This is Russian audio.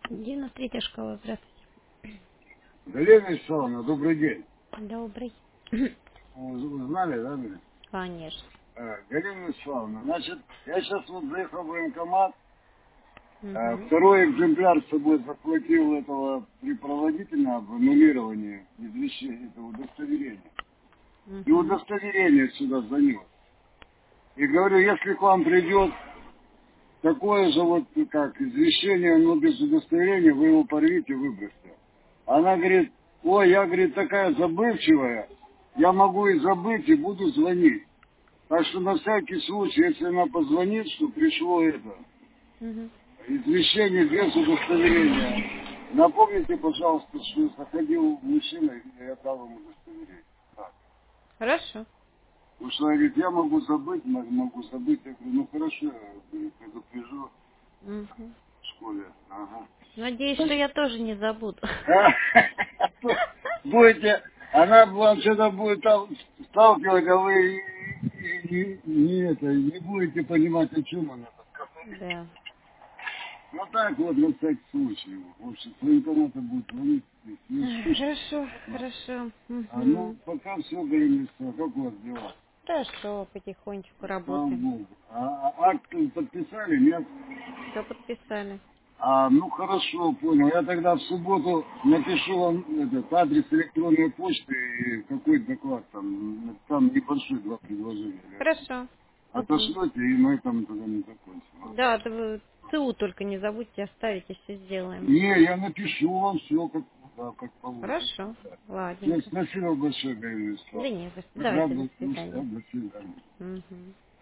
93-я школа, здравствуйте. Галина Вячеславовна, добрый день. Добрый. Узнали, да, меня? Конечно. Галина Вячеславовна, значит, я сейчас вот заехал в военкомат, Угу. второй экземпляр с собой захватил этого препроводителя об аннулировании извещения, этого удостоверения. И Угу. удостоверение сюда занес. И говорю, если к вам придет такое же вот, как извещение, но без удостоверения, вы его порвите, выбросьте. Она говорит, ой, я, говорит, такая забывчивая, я могу и забыть, и буду звонить. Так что на всякий случай, если она позвонит, что пришло это, Угу. извещение без удостоверения, напомните, пожалуйста, что заходил мужчина, и я дал ему удостоверение. Так. Хорошо. Потому что она говорит, я могу забыть, могу забыть. Я говорю, ну хорошо, я говорю, предупрежу Угу. в школе. Ага. Надеюсь, что я тоже не забуду. Будете, она вам что-то будет там сталкивать, а вы не будете понимать, о чем она. Да. Ну так вот, на всякий случай. В общем, с военкомата будет звонить. Если что. Хорошо, хорошо. Ну, Угу. пока все, говорим, что, как у вас дела? Хорошо, потихонечку Слава работаем. Богу. Акт подписали, нет? Все подписали. Ну хорошо, понял. Я тогда в субботу напишу вам этот адрес электронной почты и какой доклад там. Там небольшой два предложения. Хорошо. Угу. Отошлете, и на этом тогда не закончим. Ладно. Да, да вы ЦУ только не забудьте оставить, и все сделаем. Не, я напишу вам все, как, да, как положено. Хорошо. Все, Ладненько. спасибо большое, Галина Да Вячеславовна. не за что. Рад Давайте, до был слушать, свидания. до свидания. Угу.